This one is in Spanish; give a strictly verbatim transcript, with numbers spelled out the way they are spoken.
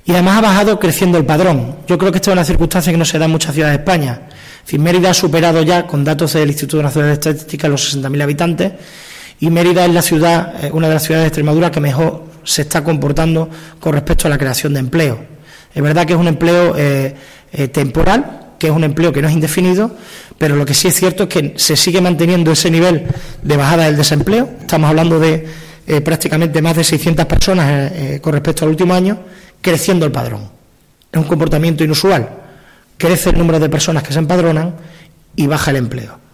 Y además ha bajado creciendo el padrón. Yo creo que esta es una circunstancia que no se da en muchas ciudades de España. Es decir, Mérida ha superado ya, con datos del Instituto Nacional de Estadística, los sesenta mil habitantes, y Mérida es la ciudad, una de las ciudades de Extremadura que mejor se está comportando con respecto a la creación de empleo. Es verdad que es un empleo eh, eh, temporal, que es un empleo que no es indefinido, pero lo que sí es cierto es que se sigue manteniendo ese nivel de bajada del desempleo. Estamos hablando de eh, prácticamente más de seiscientas personas eh, eh, con respecto al último año, creciendo el padrón. Es un comportamiento inusual. Crece el número de personas que se empadronan y baja el empleo.